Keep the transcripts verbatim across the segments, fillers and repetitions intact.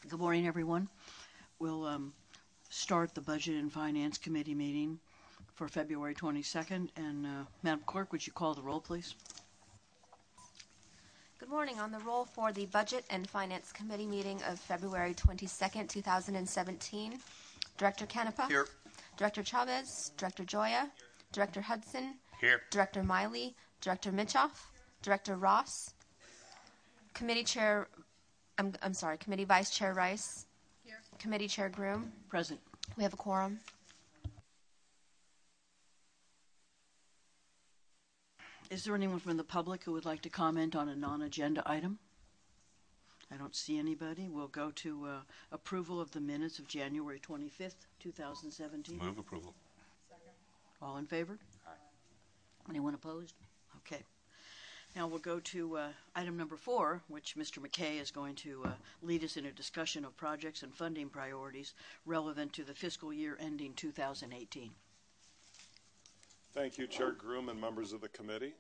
Good morning, everyone. We'll um, start the Budget and Finance Committee meeting for February twenty-second. And uh, Madam Clerk, would you call the roll, please? Good morning. On the roll for the Budget and Finance Committee meeting of February twenty-second, two thousand seventeen, Director Canepa. Here. Director Chavez. Director Joya. Director Hudson. Here. Director Miley. Director Mitchoff. Director Ross. Committee Chair, I'm, I'm sorry, Committee Vice Chair Rice. Here. Committee Chair Groom. Present. We have a quorum. Is there anyone from the public who would like to comment on a non-agenda item? I don't see anybody. We'll go to uh, approval of the minutes of January twenty-fifth, two thousand seventeen. Move approval. Second. All in favor? Aye. Anyone opposed? Okay. Now we'll go to uh, item number four, which Mister McKay is going to uh, lead us in a discussion of projects and funding priorities relevant to the fiscal year ending two thousand eighteen. Thank you, Chair Groom and members of the committee.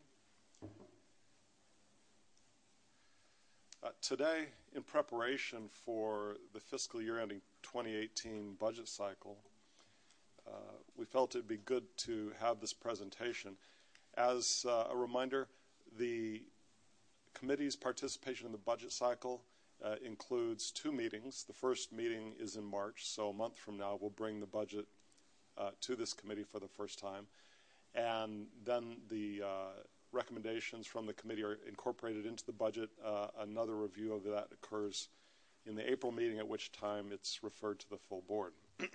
Uh, today, in preparation for the fiscal year ending twenty eighteen budget cycle, uh, we felt it'd be good to have this presentation. As uh, a reminder, the committee's participation in the budget cycle uh, includes two meetings. The first meeting is in March, so a month from now we'll bring the budget uh, to this committee for the first time. And then the uh, recommendations from the committee are incorporated into the budget. Uh, another review of that occurs in the April meeting, at which time it's referred to the full board.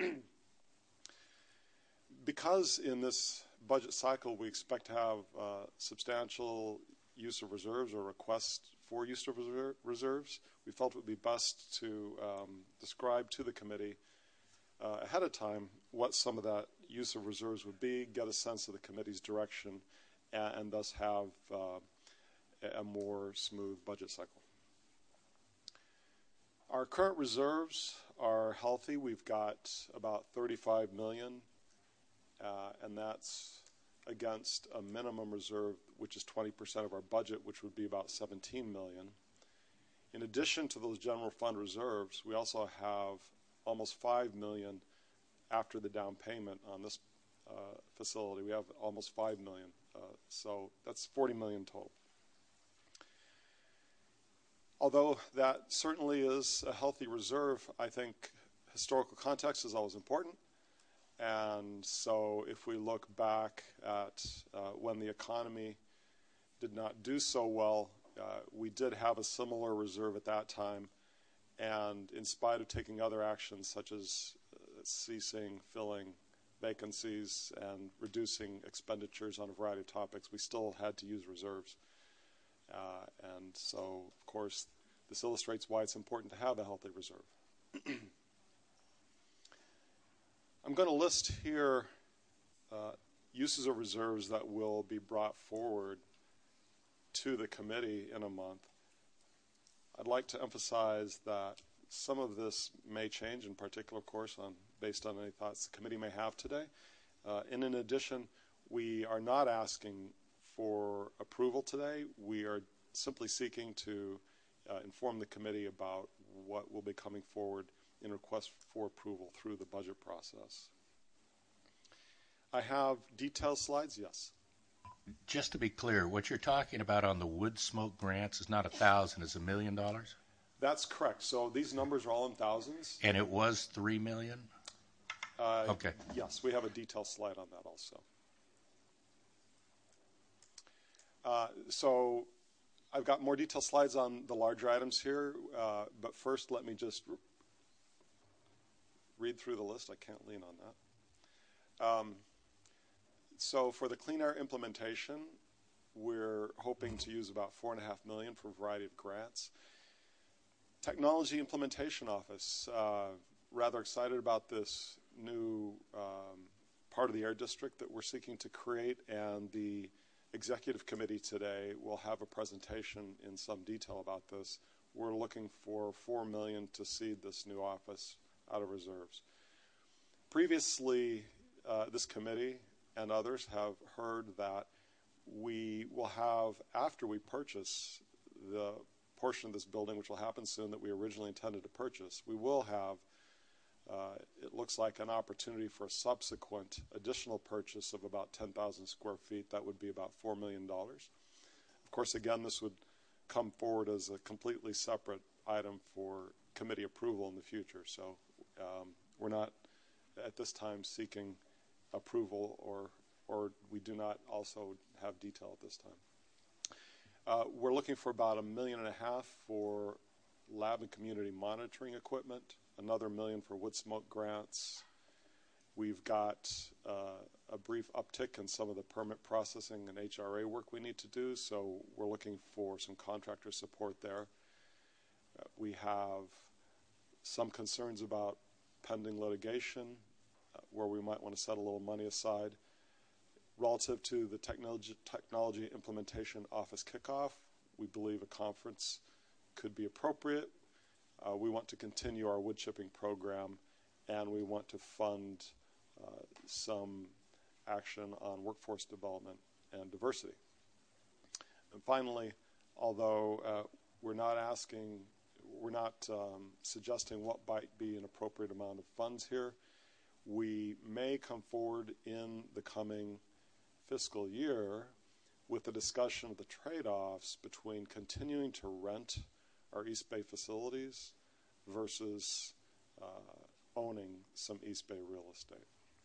Because in this budget cycle we expect to have uh, substantial use of reserves or requests for use of reser reserves, we felt it would be best to um, describe to the committee uh, ahead of time what some of that use of reserves would be, get a sense of the committee's direction, and, and thus have uh, a more smooth budget cycle. Our current reserves are healthy. We've got about thirty-five million, uh, and that's against a minimum reserve, which is twenty percent of our budget, which would be about seventeen million. In addition to those general fund reserves, we also have almost five million after the down payment on this uh, facility. We have almost five million, uh, so that's forty million total. Although that certainly is a healthy reserve, I think historical context is always important. And so if we look back at uh, when the economy did not do so well, uh, we did have a similar reserve at that time. And in spite of taking other actions such as uh, ceasing, filling vacancies, and reducing expenditures on a variety of topics, we still had to use reserves. Uh, and so, of course, this illustrates why it's important to have a healthy reserve. I'm going to list here uh, uses of reserves that will be brought forward to the committee in a month. I'd like to emphasize that some of this may change, in particular, of course, on, based on any thoughts the committee may have today. Uh, and in addition, we are not asking for approval today. We are simply seeking to uh, inform the committee about what will be coming forward in request for approval through the budget process. I have detailed slides, yes. Just to be clear, what you're talking about on the wood smoke grants is not a thousand, it's a million dollars? That's correct. So these numbers are all in thousands. And it was three million? Uh, okay. Yes, we have a detailed slide on that also. Uh, so I've got more detailed slides on the larger items here, uh, but first let me just re read through the list. I can't lean on that. Um, so for the Clean Air implementation, we're hoping to use about four and a half million for a variety of grants. Technology Implementation Office, uh, rather excited about this new um, part of the Air District that we're seeking to create, and the Executive Committee today will have a presentation in some detail about this. We're looking for four million dollars to seed this new office out of reserves. Previously, uh, this committee and others have heard that we will have, after we purchase the portion of this building, which will happen soon, that we originally intended to purchase, we will have, uh, it looks like, an opportunity for a subsequent additional purchase of about ten thousand square feet. That would be about four million dollars. Of course, again, this would come forward as a completely separate item for committee approval in the future. So um, we're not at this time seeking approval, or or we do not also have detail at this time. Uh, we're looking for about a million and a half for lab and community monitoring equipment, another million for wood smoke grants. We've got uh, a brief uptick in some of the permit processing and H R A work we need to do, so we're looking for some contractor support there. Uh, we have some concerns about pending litigation, uh, where we might want to set a little money aside. Relative to the technology, technology implementation office kickoff, we believe a conference could be appropriate. Uh, we want to continue our wood chipping program, and we want to fund uh, some action on workforce development and diversity. And finally, although uh, we're not asking, we're not um, suggesting what might be an appropriate amount of funds here, we may come forward in the coming fiscal year with a discussion of the trade-offs between continuing to rent our East Bay facilities versus uh, owning some East Bay real estate.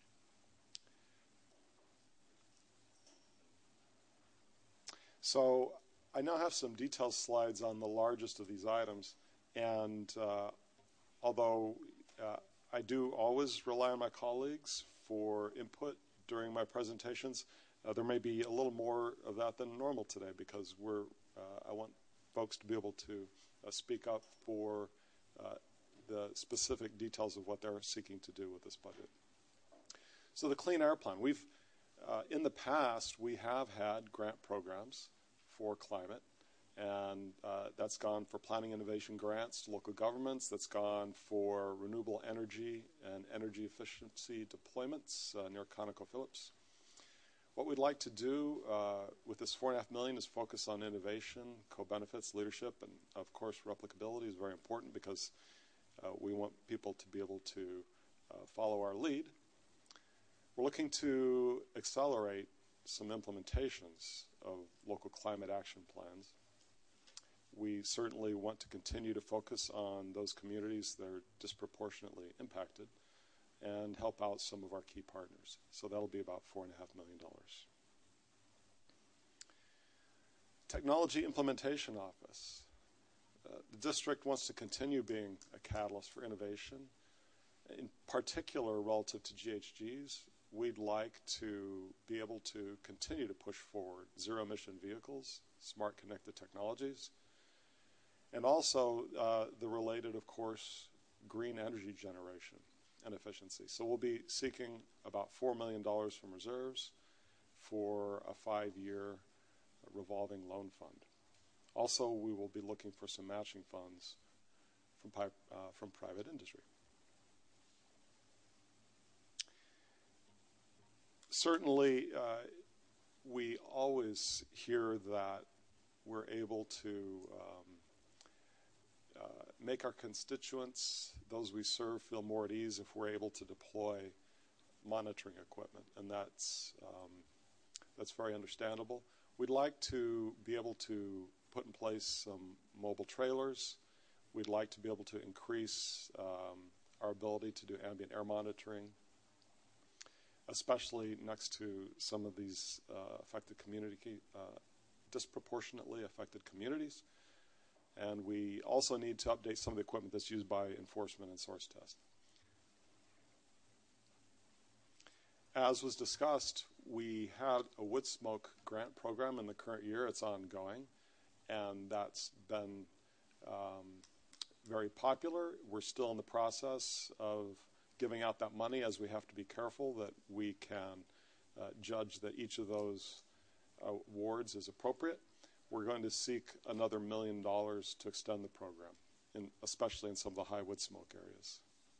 So I now have some detailed slides on the largest of these items, and uh, although uh, I do always rely on my colleagues for input during my presentations, Uh, there may be a little more of that than normal today, because we're, uh, I want folks to be able to uh, speak up for uh, the specific details of what they're seeking to do with this budget. So the Clean Air Plan. We've, uh, in the past, we have had grant programs for climate, and uh, that's gone for planning innovation grants to local governments. That's gone for renewable energy and energy efficiency deployments uh, near ConocoPhillips. What we'd like to do uh, with this four and a half million is focus on innovation, co-benefits, leadership, and of course replicability is very important, because uh, we want people to be able to uh, follow our lead. We're looking to accelerate some implementations of local climate action plans. We certainly want to continue to focus on those communities that are disproportionately impacted, and help out some of our key partners. So that'll be about four and a half million dollars. Technology Implementation Office. Uh, the district wants to continue being a catalyst for innovation. In particular, relative to G H Gs, we'd like to be able to continue to push forward zero-emission vehicles, smart connected technologies, and also uh, the related, of course, green energy generation and efficiency. So we'll be seeking about four million dollars from reserves for a five-year revolving loan fund. Also, we will be looking for some matching funds from, uh, from private industry. Certainly, uh, we always hear that we're able to um, uh, make our constituents, those we serve, feel more at ease if we're able to deploy monitoring equipment, and that's um, that's very understandable. We'd like to be able to put in place some mobile trailers. We'd like to be able to increase um, our ability to do ambient air monitoring, especially next to some of these uh, affected community, uh, disproportionately affected communities. And we also need to update some of the equipment that's used by enforcement and source test. As was discussed, we had a wood smoke grant program in the current year. It's ongoing, and that's been um, very popular. We're still in the process of giving out that money, as we have to be careful that we can uh, judge that each of those awards is appropriate. We're going to seek another million dollars to extend the program, in, especially in some of the high wood smoke areas.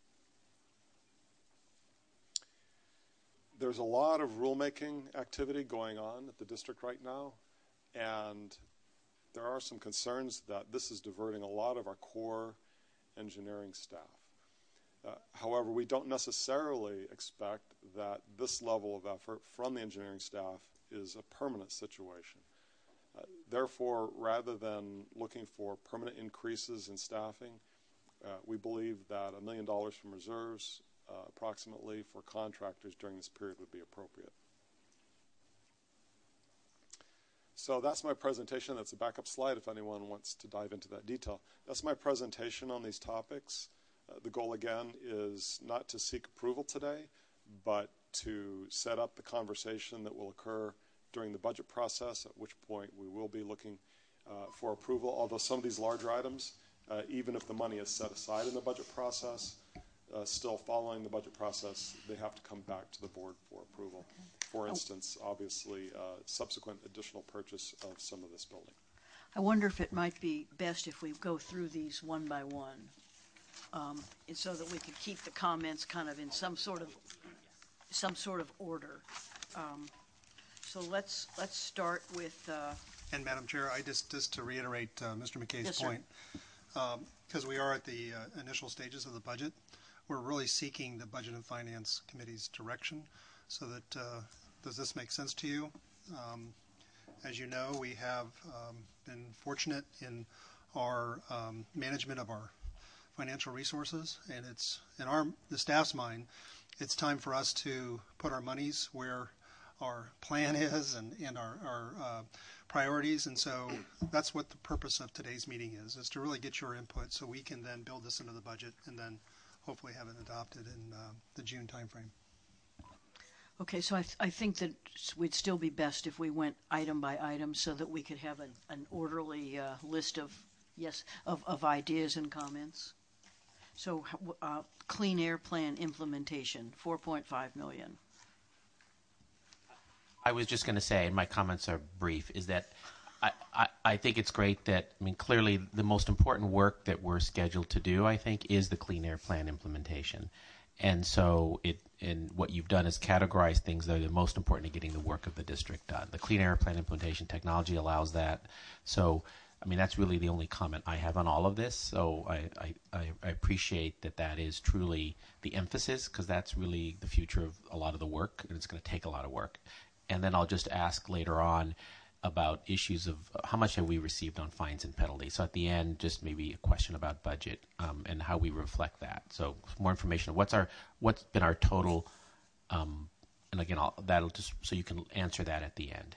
There's a lot of rulemaking activity going on at the district right now, and there are some concerns that this is diverting a lot of our core engineering staff. Uh, however, we don't necessarily expect that this level of effort from the engineering staff is a permanent situation. Uh, therefore, rather than looking for permanent increases in staffing, uh, we believe that a million dollars from reserves uh, approximately for contractors during this period would be appropriate. So that's my presentation. That's a backup slide if anyone wants to dive into that detail. That's my presentation on these topics. Uh, the goal, again, is not to seek approval today, but to set up the conversation that will occur during the budget process, at which point we will be looking uh, for approval, although some of these larger items, uh, even if the money is set aside in the budget process, uh, still following the budget process, they have to come back to the board for approval. Okay. For instance, obviously, uh, subsequent additional purchase of some of this building. I wonder if it might be best if we go through these one by one, um, and so that we could keep the comments kind of in some sort of some sort of order. Um, so let's let's start with. Uh, and Madam Chair, I just just to reiterate uh, Mister McKay's yes, point, because um, we are at the uh, initial stages of the budget, we're really seeking the Budget and Finance Committee's direction, so that uh, does this make sense to you? Um, as you know, we have um, been fortunate in our um, management of our financial resources, and it's in our the staff's mind, it's time for us to put our monies where our plan is and, and our, our uh, priorities, and so that's what the purpose of today's meeting is, is to really get your input so we can then build this into the budget and then hopefully have it adopted in uh, the June timeframe. Okay, so I, th- I think that we'd still be best if we went item by item so that we could have an, an orderly uh, list of, yes, of, of ideas and comments. So uh, Clean Air Plan implementation, four point five million dollars. I was just going to say, and my comments are brief, is that I, I, I think it's great that, I mean, clearly the most important work that we're scheduled to do, I think, is the Clean Air Plan implementation. And so it, and what you've done is categorize things that are the most important to getting the work of the district done. The Clean Air Plan implementation technology allows that. So, I mean, that's really the only comment I have on all of this. So I, I, I appreciate that that is truly the emphasis, because that's really the future of a lot of the work, and it's going to take a lot of work. And then I'll just ask later on about issues of how much have we received on fines and penalties. So at the end, just maybe a question about budget um, and how we reflect that. So more information. What's our what's been our total? Um, and again, I'll, that'll just so you can answer that at the end.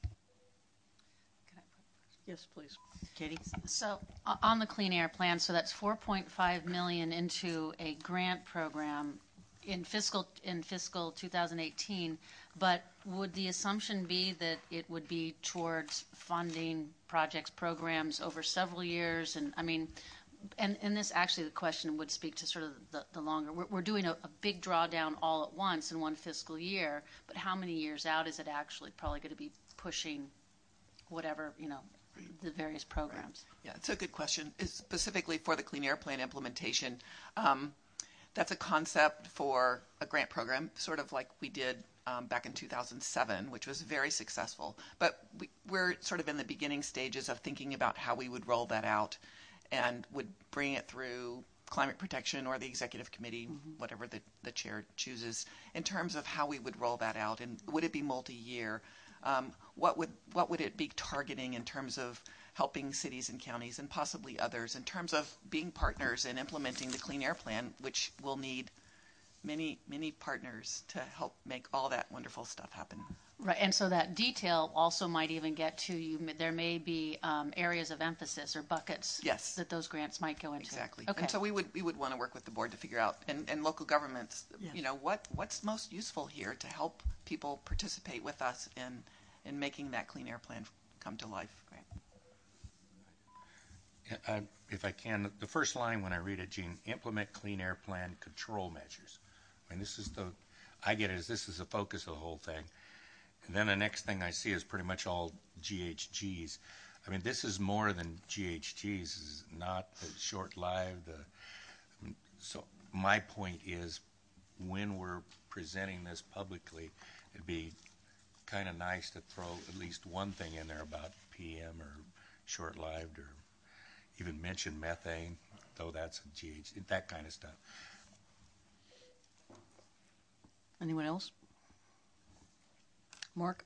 Yes, please, Katie. So uh, on the Clean Air Plan, so that's four point five million dollars into a grant program in fiscal in fiscal two thousand eighteen. But would the assumption be that it would be towards funding projects, programs over several years? And I mean, and, and this actually, the question would speak to sort of the, the longer. We're, we're doing a, a big drawdown all at once in one fiscal year, but how many years out is it actually probably going to be pushing whatever, you know, the various programs? Yeah, it's a good question. It's specifically for the Clean Air Plan implementation. Um, that's a concept for a grant program, sort of like we did Um, back in two thousand seven, which was very successful. But we, we're sort of in the beginning stages of thinking about how we would roll that out and would bring it through climate protection or the executive committee, mm-hmm. whatever the, the chair chooses, in terms of how we would roll that out. And would it be multi-year? Um, what would what would it be targeting in terms of helping cities and counties and possibly others in terms of being partners in implementing the Clean Air Plan, which will need many, many partners to help make all that wonderful stuff happen. Right, and so that detail also might even get to you. There may be um, areas of emphasis or buckets yes. that those grants might go into. Exactly. Okay. And so we would we would want to work with the board to figure out, and, and local governments, yes. you know, what what's most useful here to help people participate with us in in making that Clean Air Plan come to life. Right. I, if I can, the first line when I read it, Gene, implement Clean Air Plan control measures. I mean, this is the, I get it as this is the focus of the whole thing. And then the next thing I see is pretty much all G H Gs. I mean, this is more than G H Gs. This is not the short-lived. Uh, I mean, so my point is, when we're presenting this publicly, it'd be kind of nice to throw at least one thing in there about P M or, short-lived, or even mention methane, though that's a G H, that kind of stuff. Anyone else? Mark?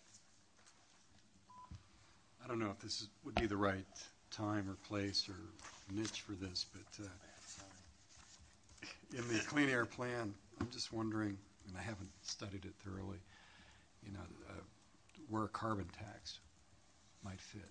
I don't know if this is, would be the right time or place or niche for this, but uh, in the Clean Air Plan, I'm just wondering, and I haven't studied it thoroughly, you know, uh, where a carbon tax might fit.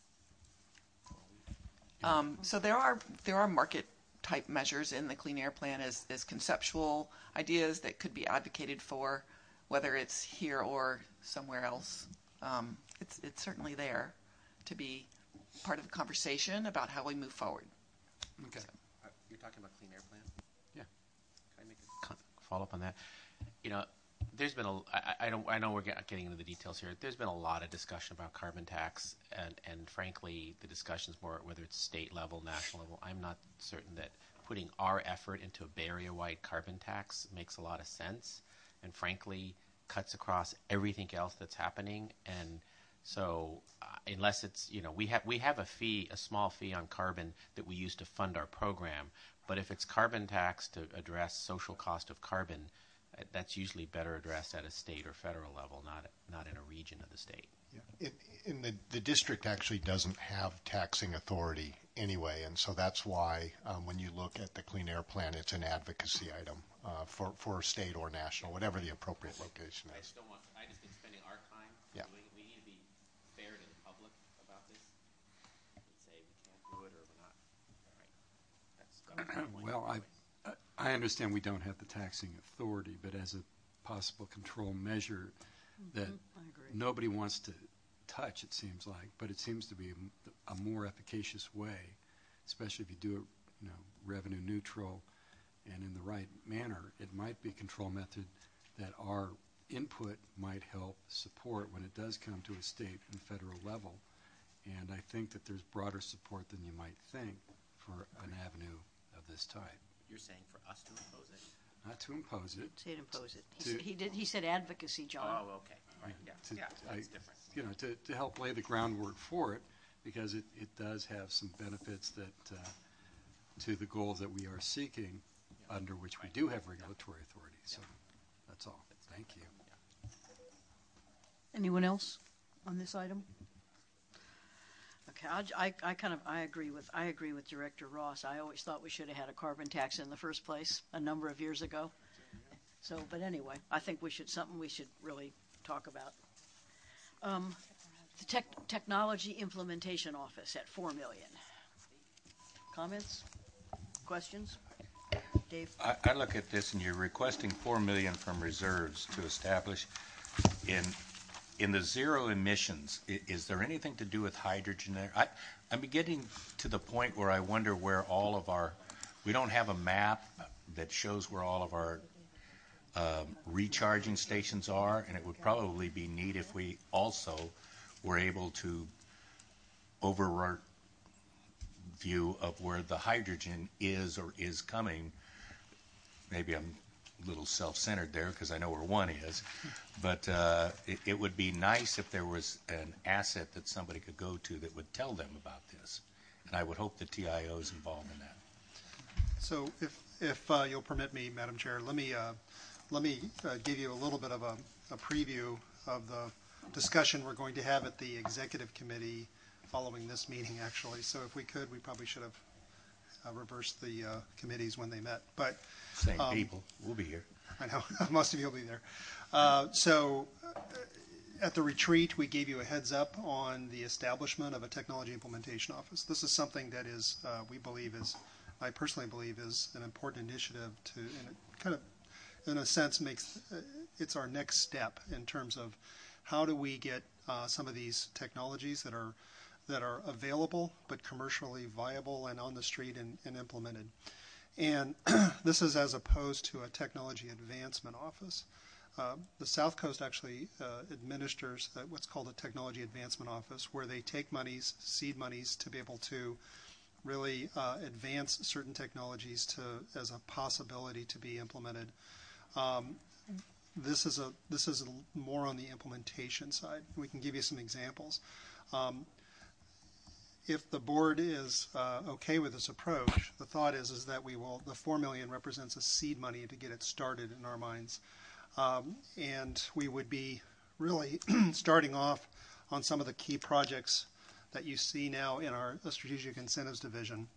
Um, so there are there are market type measures in the Clean Air Plan as, as conceptual ideas that could be advocated for, whether it's here or somewhere else. Um, it's it's certainly there to be part of the conversation about how we move forward. Okay. So. Uh, You're talking about Clean Air Plan? Yeah. Can I make a con- follow up on that? You know, there's been a, I, I don't, I know we're get- getting into the details here. There's been a lot of discussion about carbon tax, and, and frankly, the discussion's more whether it's state level, national level. I'm not certain that putting our effort into a Bay Area-wide carbon tax makes a lot of sense, and frankly, cuts across everything else that's happening. And so, uh, unless it's, you know, we have we have a fee, a small fee on carbon that we use to fund our program, but if it's carbon tax to address social cost of carbon, uh, that's usually better addressed at a state or federal level, not not in a region of the state. Yeah. In, in the the district actually doesn't have taxing authority anyway, and so that's why um, when you look at the Clean Air Plan, it's an advocacy item uh, for for state or national, whatever the appropriate location I is. just don't want. I just think spending our time. Yeah. We, we need to be fair to the public about this. And say we can't do it or we're not. All right. That's, that's my point. Well, I I understand we don't have the taxing authority, but as a possible control measure that I agree. nobody wants to touch, it seems like, but it seems to be a, a more efficacious way, especially if you do it, you know, revenue neutral and in the right manner. It might be a control method that our input might help support when it does come to a state and federal level. And I think that there's broader support than you might think for an avenue of this type. You're saying for us to impose it? Not to impose it. Say it, impose it. He, To- said, he did. He said advocacy, John. Oh, okay. All right. Yeah. To- Yeah. I- That's different. You know, to, to help lay the groundwork for it, because it, it does have some benefits that uh, to the goals that we are seeking, under which we do have regulatory authority. So that's all. Thank you. Anyone else on this item? Okay, I, I, I kind of I agree with I agree with Director Ross. I always thought we should have had a carbon tax in the first place a number of years ago. So, but anyway, I think we should something we should really talk about. Um, the tech, Technology Implementation Office at four million. Comments? Questions? Dave? I, I look at this, and you're requesting four million from reserves to establish in in the zero emissions. Is, is there anything to do with hydrogen there? I, I'm getting to the point where I wonder where all of our we don't have a map that shows where all of our um, recharging stations are, and it would probably be neat if we also were able to override view of where the hydrogen is or is coming. Maybe I'm a little self-centered there because I know where one is, but uh, it, it would be nice if there was an asset that somebody could go to that would tell them about this, and I would hope the T I O is involved in that. So if, if uh, you'll permit me, Madam Chair, let me, uh, let me uh, give you a little bit of a, a preview of the discussion we're going to have at the Executive Committee following this meeting, actually. So if we could, we probably should have uh, reversed the uh, committees when they met. But Same um, people. We'll be here. I know, most of you will be there. Uh, so uh, at the retreat, we gave you a heads up on the establishment of a technology implementation office. This is something that is, uh, we believe is, I personally believe is an important initiative to, and it kind of, in a sense, makes, uh, it's our next step in terms of how do we get uh, some of these technologies that are that are available but commercially viable and on the street and, and implemented. And this is as opposed to a technology advancement office. Uh, the South Coast actually uh, administers uh, what's called a technology advancement office, where they take monies, seed monies, to be able to really uh, advance certain technologies to as a possibility to be implemented. Um, this is a this is a, more on the implementation side. We can give you some examples. Um, if the board is uh, okay with this approach, the thought is is that we will. The four million represents a seed money to get it started in our minds, um, and we would be really starting off on some of the key projects that you see now in our strategic incentives division.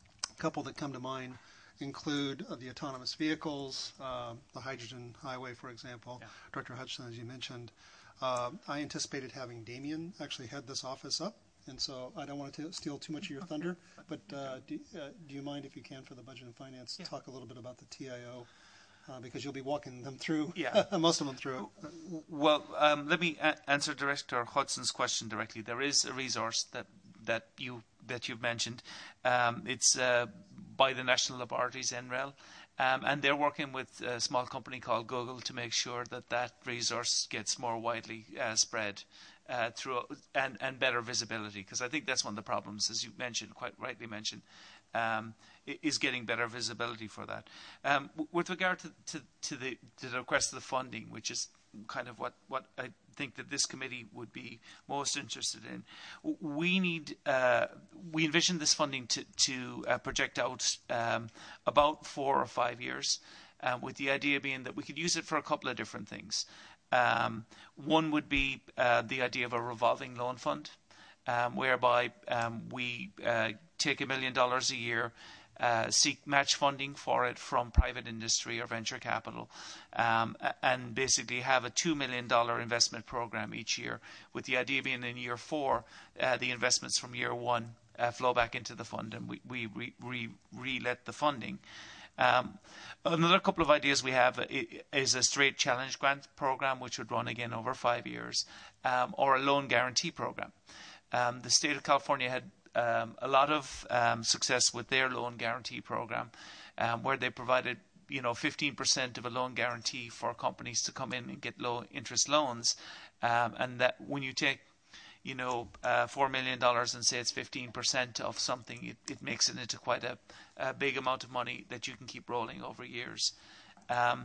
A couple that come to mind include uh, the autonomous vehicles, uh, the hydrogen highway, for example. Yeah. Director Hutchison, as you mentioned. Uh, I anticipated having Damien actually head this office up, and so I don't want to steal too much of your thunder, but uh, do, uh, do you mind, if you can, for the Budget and Finance, yeah. talk a little bit about the T I O, uh, because you'll be walking them through, yeah. most of them through it. Well, um, let me a- answer Director Hudson's question directly. There is a resource that, that, you, that you've mentioned. Um, it's uh, by the National Laboratories, N R E L. Um, and they're working with a small company called Google to make sure that that resource gets more widely uh, spread uh, through and, and better visibility. Because I think that's one of the problems, as you mentioned, quite rightly mentioned, um, is getting better visibility for that. Um, w- with regard to, to, to, the, to the request of the funding, which is kind of what, what I think that this committee would be most interested in. We need, uh, we envision this funding to, to uh, project out um, about four or five years, uh, with the idea being that we could use it for a couple of different things. Um, one would be uh, the idea of a revolving loan fund, um, whereby um, we uh, take a million dollars a year, Uh, seek match funding for it from private industry or venture capital, um, and basically have a two million dollars investment program each year, with the idea being in year four, uh, the investments from year one uh, flow back into the fund, and we, we re, re, re-let the funding. Um, another couple of ideas we have is a straight challenge grant program, which would run again over five years, um, or a loan guarantee program. Um, the state of California had Um, a lot of um, success with their loan guarantee program, um, where they provided, you know, fifteen percent of a loan guarantee for companies to come in and get low interest loans, um, and that when you take, you know, uh, four million dollars and say it's fifteen percent of something, it, it makes it into quite a, a big amount of money that you can keep rolling over years. Um,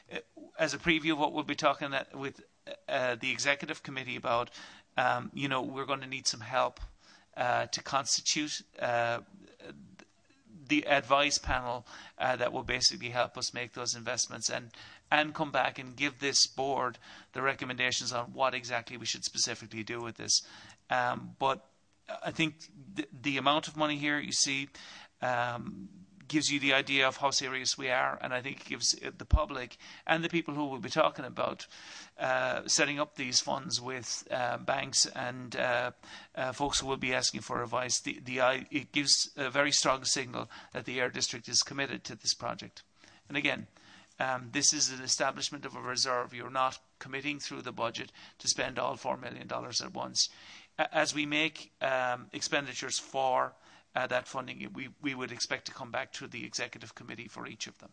as a preview of what we'll be talking at, with uh, the executive committee about, um, you know, we're going to need some help Uh, to constitute uh, the advice panel uh, that will basically help us make those investments and and come back and give this board the recommendations on what exactly we should specifically do with this. Um, but I think th- the amount of money here, you see, um, gives you the idea of how serious we are, and I think it gives the public and the people who will be talking about uh, setting up these funds with uh, banks and uh, uh, folks who will be asking for advice, the, the, it gives a very strong signal that the Air District is committed to this project. And again, um, this is an establishment of a reserve. You're not committing through the budget to spend all four million dollars at once. As we make um, expenditures for Uh, that funding, we, we would expect to come back to the executive committee for each of them.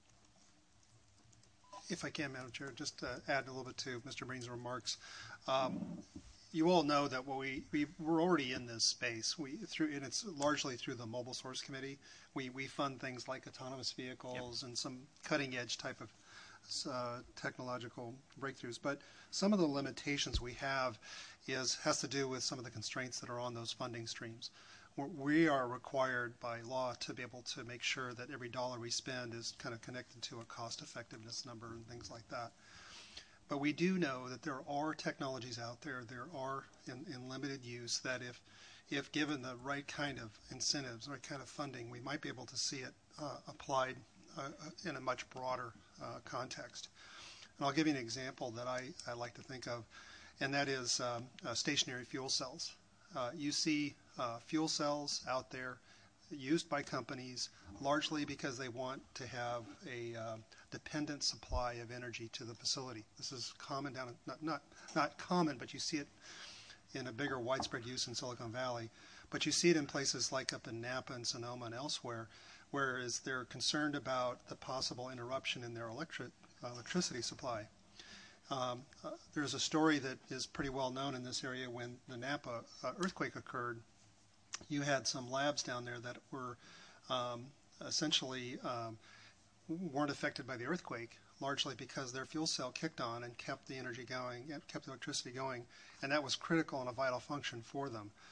If I can, Madam Chair, just to add a little bit to Mister Breen's remarks. Um, you all know that what we, we we're already in this space. We through and it's largely through the Mobile Source Committee. We we fund things like autonomous vehicles, yep, and some cutting edge type of uh, technological breakthroughs. But some of the limitations we have is has to do with some of the constraints that are on those funding streams. We are required by law to be able to make sure that every dollar we spend is kind of connected to a cost effectiveness number and things like that. But we do know that there are technologies out there, there are in, in limited use, that if if given the right kind of incentives, the right kind of funding, we might be able to see it uh, applied uh, in a much broader uh, context. And I'll give you an example that I, I like to think of, and that is um, uh, stationary fuel cells. Uh, you see uh, fuel cells out there used by companies largely because they want to have a uh, dependent supply of energy to the facility. This is common down, not, not, not common, but you see it in a bigger widespread use in Silicon Valley. But you see it in places like up in Napa and Sonoma and elsewhere, whereas they're concerned about the possible interruption in their electric, uh, electricity supply. Um, uh, there's a story that is pretty well known in this area. When the Napa uh, earthquake occurred, you had some labs down there that were um, essentially um, weren't affected by the earthquake, largely because their fuel cell kicked on and kept the energy going, kept the electricity going, and that was critical and a vital function for them.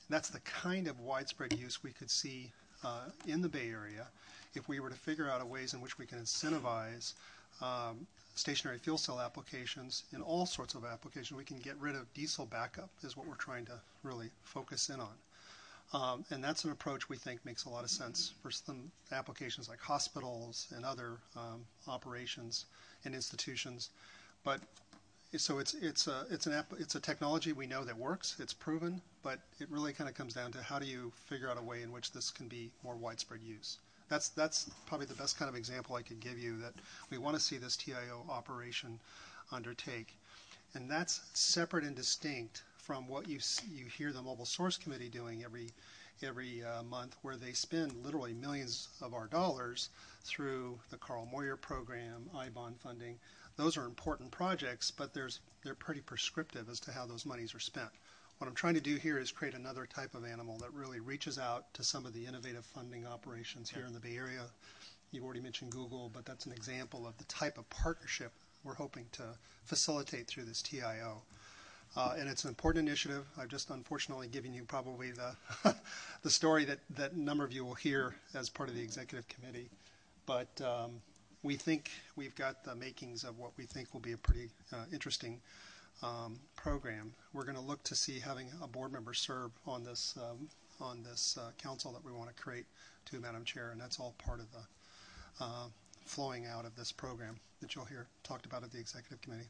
That's the kind of widespread use we could see uh, in the Bay Area if we were to figure out a ways in which we can incentivize um, stationary fuel cell applications in all sorts of applications. We can get rid of diesel backup is what we're trying to really focus in on. Um, and that's an approach we think makes a lot of sense for some applications like hospitals and other um, operations and institutions. But so it's it's a it's an app, it's a technology we know that works. It's proven, but it really kind of comes down to how do you figure out a way in which this can be more widespread use. That's that's probably the best kind of example I could give you that we want to see this T I O operation undertake, and that's separate and distinct from what you you hear the Mobile Source Committee doing every every uh, month, where they spend literally millions of our dollars through the Carl Moyer program, I bond funding. Those are important projects, but there's they're pretty prescriptive as to how those monies are spent. What I'm trying to do here is create another type of animal that really reaches out to some of the innovative funding operations here in the Bay Area. You've already mentioned Google, but that's an example of the type of partnership we're hoping to facilitate through this T I O. Uh, and it's an important initiative. I've just unfortunately given you probably the the story that, that a number of you will hear as part of the executive committee. But um, we think we've got the makings of what we think will be a pretty uh, interesting um, program. We're going to look to see having a board member serve on this um, on this uh, council that we want to create, too, Madam Chair, and that's all part of the uh, flowing out of this program that you'll hear talked about at the executive committee.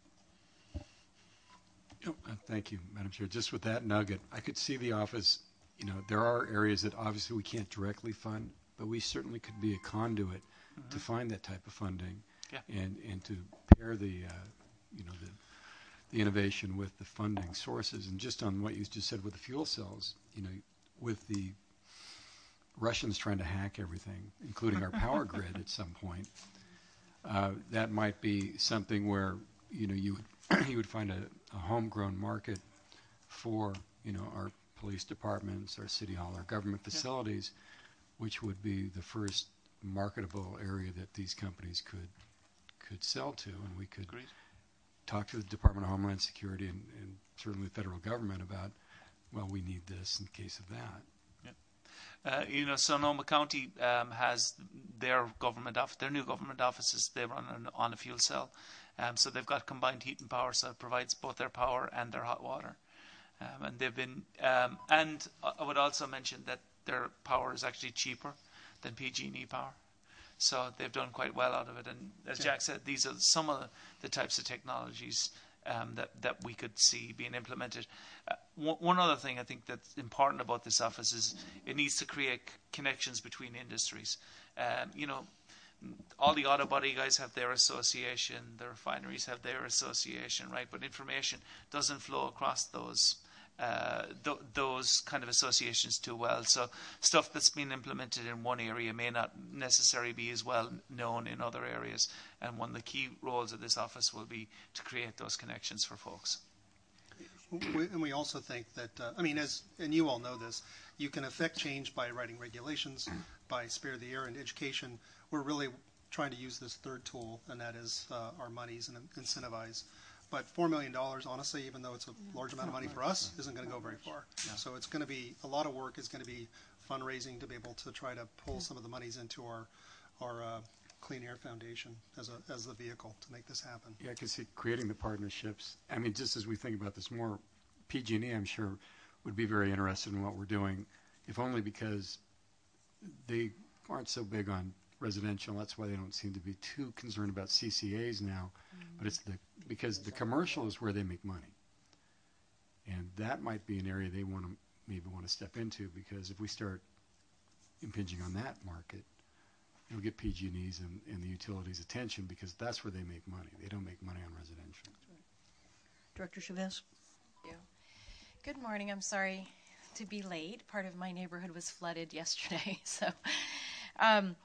Oh, uh, thank you, Madam Chair. Just with that nugget, I could see the office, you know, there are areas that obviously we can't directly fund, but we certainly could be a conduit mm-hmm. to find that type of funding yeah. and, and to pair the, uh, you know, the, the innovation with the funding sources. And just on what you just said with the fuel cells, you know, with the Russians trying to hack everything, including our power grid at some point, uh, that might be something where, you know, you would you would find a, a homegrown market for, you know, our police departments, our city hall, our government facilities, yeah. which would be the first marketable area that these companies could could sell to, and we could Agreed. talk to the Department of Homeland Security and, and certainly the federal government about, well, we need this in case of that. Uh, you know, Sonoma County um, has their government off, their new government offices. They run on, on a fuel cell, um, so they've got combined heat and power, so it provides both their power and their hot water. Um, and they've been, um, and I would also mention that their power is actually cheaper than P G and E power, so they've done quite well out of it. And as yeah. Jack said, these are some of the types of technologies Um, that, that we could see being implemented. Uh, one, one other thing I think that's important about this office is it needs to create c- connections between industries. Um, you know, all the auto body guys have their association, the refineries have their association, right? But information doesn't flow across those uh, th- those kind of associations too well. So stuff that's been implemented in one area may not necessarily be as well known in other areas. And one of the key roles of this office will be to create those connections for folks. We, and we also think that, uh, I mean, as and you all know this, you can affect change by writing regulations, by spare the air and education. We're really trying to use this third tool, and that is uh, our monies and incentivize. But four million dollars, honestly, even though it's a large amount of money for us, isn't going to go very far. Yeah. So it's going to be, a lot of work is going to be fundraising to be able to try to pull some of the monies into our our uh, Clean Air Foundation as a as the vehicle to make this happen. Yeah, I can see creating the partnerships. I mean, just as we think about this more, P G and E, I'm sure, would be very interested in what we're doing, if only because they aren't so big on residential. That's why they don't seem to be too concerned about C C As now. Mm-hmm. But it's the because the commercial is where they make money, and that might be an area they want to maybe want to step into, because if we start impinging on that market, it'll get P G and E's and, and the utilities' attention, because that's where they make money. They don't make money on residential. Director Chavez. Thank you. Good morning. I'm sorry to be late. Part of my neighborhood was flooded yesterday, so. Um,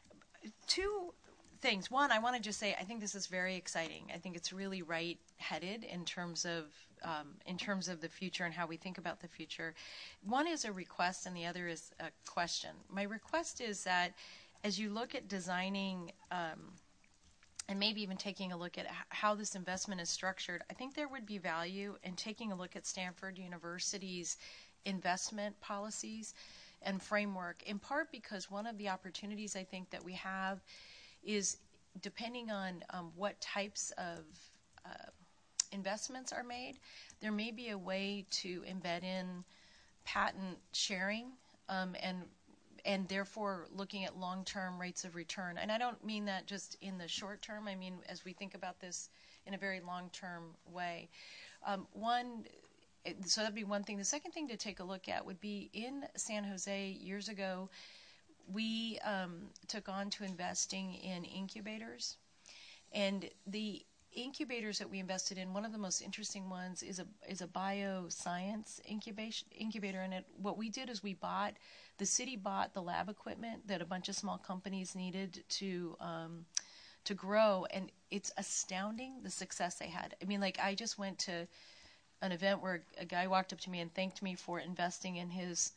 Two things. One, I want to just say I think this is very exciting. I think it's really right-headed in terms of um, in terms of the future and how we think about the future. One is a request, and the other is a question. My request is that as you look at designing um, and maybe even taking a look at h- how this investment is structured, I think there would be value in taking a look at Stanford University's investment policies and framework, in part because one of the opportunities I think that we have is, depending on um, what types of uh, investments are made, there may be a way to embed in patent sharing um, and and therefore looking at long-term rates of return. And I don't mean that just in the short term. I mean as we think about this in a very long-term way. Um, one, so that'd be one thing. The second thing to take a look at would be in San Jose years ago, we um, took on to investing in incubators. And the incubators that we invested in, one of the most interesting ones is a is a bioscience incubation incubator. And it, what we did is we bought, the city bought the lab equipment that a bunch of small companies needed to um, to grow, and it's astounding the success they had. I mean, like, I just went to an event where a guy walked up to me and thanked me for investing in his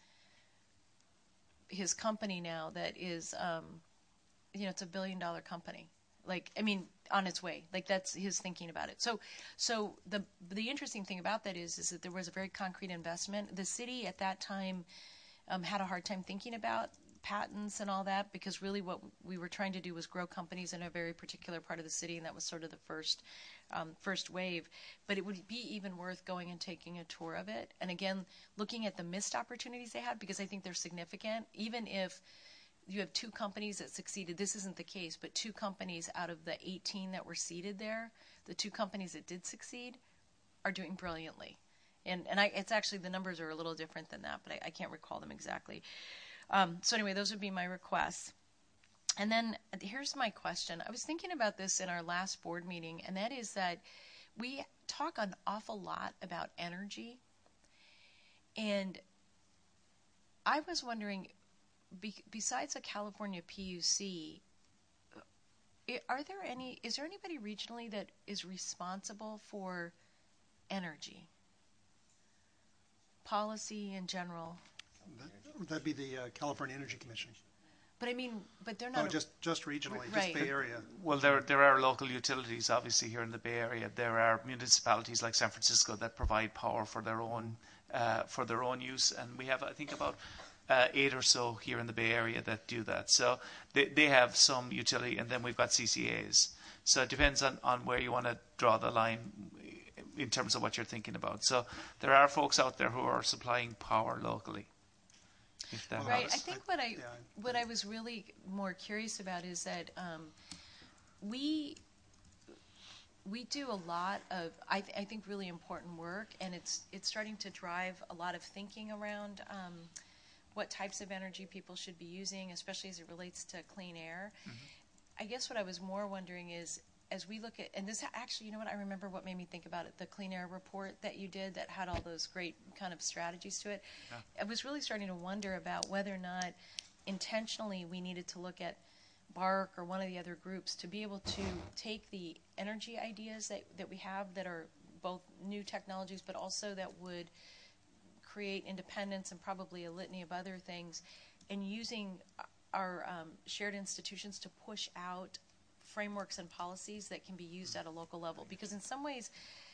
his company now that is, um, you know, it's a billion dollar company. Like, I mean, on its way. Like, that's his thinking about it. So, so the the interesting thing about that is, is that there was a very concrete investment. The city at that time um, had a hard time thinking about patents and all that, because really what we were trying to do was grow companies in a very particular part of the city, and that was sort of the first um, first wave. But it would be even worth going and taking a tour of it, and again looking at the missed opportunities they had, because I think they're significant. Even if you have two companies that succeeded, this isn't the case, but two companies out of the eighteen that were seeded there, the two companies that did succeed are doing brilliantly. And and I, it's actually, the numbers are a little different than that, but I, I can't recall them exactly. Um, so anyway, those would be my requests. And then here's my question. I was thinking about this in our last board meeting, and that is that we talk an awful lot about energy. And I was wondering, be, besides a California P U C, are there any, is there anybody regionally that is responsible for energy policy in general? That, that'd be the uh, California Energy Commission. But I mean, but they're not. Oh, a, just just regionally, right. just Bay Area. Well, there there are local utilities, obviously, here in the Bay Area. There are municipalities like San Francisco that provide power for their own uh, for their own use, and we have, I think, about uh, eight or so here in the Bay Area that do that. So they they have some utility, and then we've got C C As. So it depends on, on where you want to draw the line in terms of what you're thinking about. So there are folks out there who are supplying power locally. If that right. helps. I think what I what I was really more curious about is that um, we we do a lot of I, th- I think really important work, and it's it's starting to drive a lot of thinking around um, what types of energy people should be using, especially as it relates to clean air. Mm-hmm. I guess what I was more wondering is, as we look at, and this actually, you know what, I remember what made me think about it, the Clean Air report that you did that had all those great kind of strategies to it. Yeah. I was really starting to wonder about whether or not intentionally we needed to look at B A R C or one of the other groups to be able to take the energy ideas that, that we have that are both new technologies, but also that would create independence and probably a litany of other things, and using our um, shared institutions to push out frameworks and policies that can be used at a local level. Because in some ways,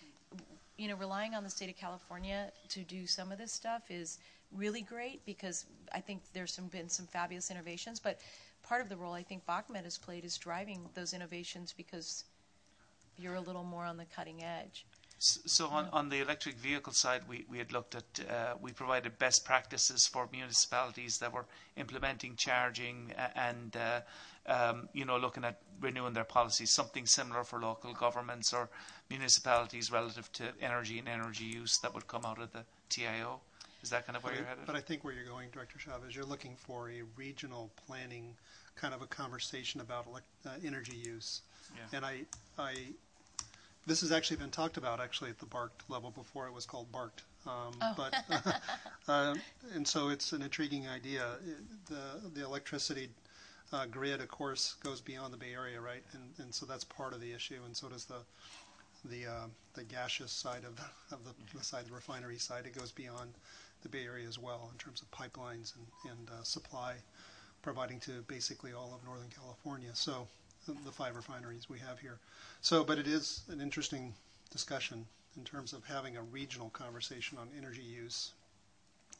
you know, relying on the state of California to do some of this stuff is really great, because I think there's some, been some fabulous innovations, but part of the role I think BachMed has played is driving those innovations, because you're a little more on the cutting edge. So on, on the electric vehicle side, we, we had looked at, uh, we provided best practices for municipalities that were implementing charging and, uh, um, you know, looking at renewing their policies, something similar for local governments or municipalities relative to energy and energy use that would come out of the T I O. Is that kind of where but you're I, headed? But I think where you're going, Director Chavez, you're looking for a regional planning kind of a conversation about elect, uh, energy use. Yeah. And I, I, this has actually been talked about actually at the B A R C level before it was called B A R C. Um, oh. But uh, and so it's an intriguing idea. The the electricity uh, grid, of course, goes beyond the Bay Area, right? And and so that's part of the issue, and so does the the uh, the gaseous side of the of the, the side, the refinery side. It goes beyond the Bay Area as well in terms of pipelines and and uh, supply, providing to basically all of Northern California. So the five refineries we have here. So, but it is an interesting discussion in terms of having a regional conversation on energy use.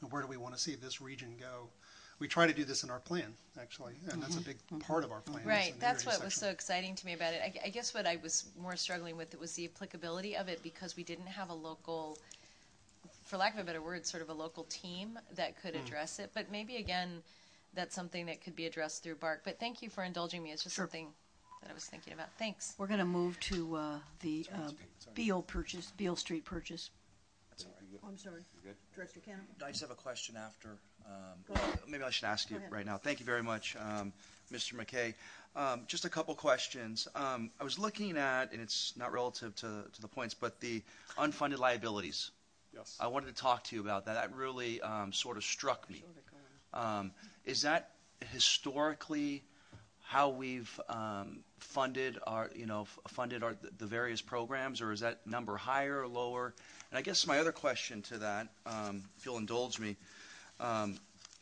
and where do we want to see this region go. We try to do this in our plan, actually, and that's a big part of our plan. Right, is that's the what energy was so section. exciting to me about it. I, I guess what I was more struggling with was the applicability of it, because we didn't have a local, for lack of a better word, sort of a local team that could address it. But maybe, again, that's something that could be addressed through BARC. But thank you for indulging me. It's just something that I was thinking about. Thanks. We're going to move to uh, the uh, Beale purchase, Beale Street purchase. That's all right. Oh, I'm sorry. Director Cannon? I just have a question after. Um, well, maybe I should ask you right now. Thank you very much, um, Mister McKay. Um, just a couple questions. Um, I was looking at, and it's not relative to, to the points, but the unfunded liabilities. Yes. I wanted to talk to you about that. That really um, sort of struck me. Um, is that historically how we've um, funded our, you know, f- funded our the various programs, or is that number higher or lower? And I guess my other question to that, um, if you'll indulge me, um,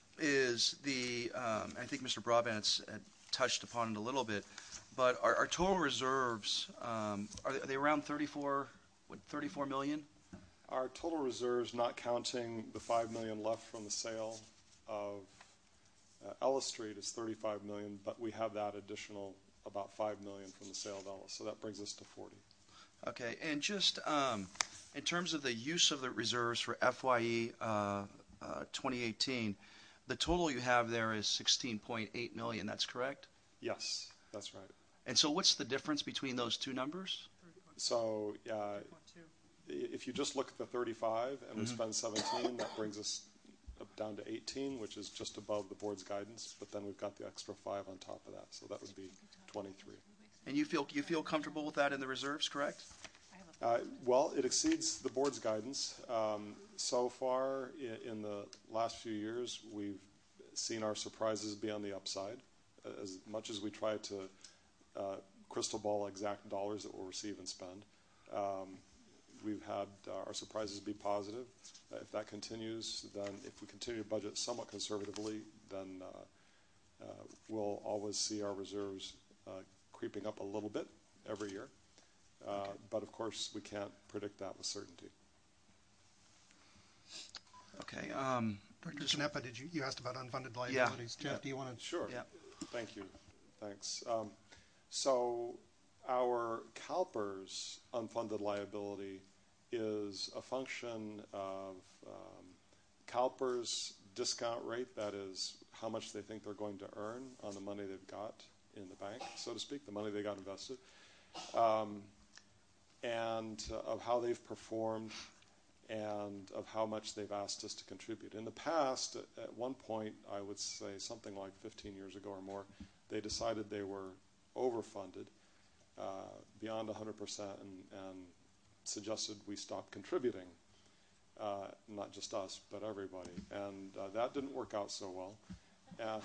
is the um, I think Mister Broadbent had touched upon it a little bit, but our, our total reserves um, are, they, are they around thirty-four, what, thirty-four million? Our total reserves, not counting the five million left from the sale of uh, Ellis Street, is thirty-five million, but we have that additional about five million from the sale of Ellis, so that brings us to forty. Okay, and just um, in terms of the use of the reserves for F Y E uh, uh, twenty eighteen, the total you have there is sixteen point eight million. That's correct? Yes, that's right. And so, what's the difference between those two numbers? So, uh, if you just look at the thirty-five and we Mhm. spend seventeen, that brings us up down to eighteen, which is just above the board's guidance. But then we've got the extra five on top of that, so that would be twenty-three. And you feel you feel comfortable with that in the reserves, correct? Uh, well, it exceeds the board's guidance. Um, so far, in, in the last few years, we've seen our surprises be on the upside. As much as we try to uh, crystal ball exact dollars that we'll receive and spend, um, we've had uh, our surprises be positive. Uh, if that continues, then if we continue to budget somewhat conservatively, then uh, uh, we'll always see our reserves uh, creeping up a little bit every year. Uh, okay. But of course, we can't predict that with certainty. Okay. Um, Director Canepa, did you, you asked about unfunded liabilities. Yeah. Jeff, Yeah. do you want to? Sure. Yeah. Thank you. Thanks. Um, so our CalPERS unfunded liability is a function of um, CalPERS discount rate, that is how much they think they're going to earn on the money they've got in the bank, so to speak, the money they got invested, um, and uh, of how they've performed and of how much they've asked us to contribute. In the past, at, at one point, I would say something like fifteen years ago or more, they decided they were overfunded uh, beyond one hundred percent and, and suggested we stop contributing, uh, not just us, but everybody. And uh, that didn't work out so well.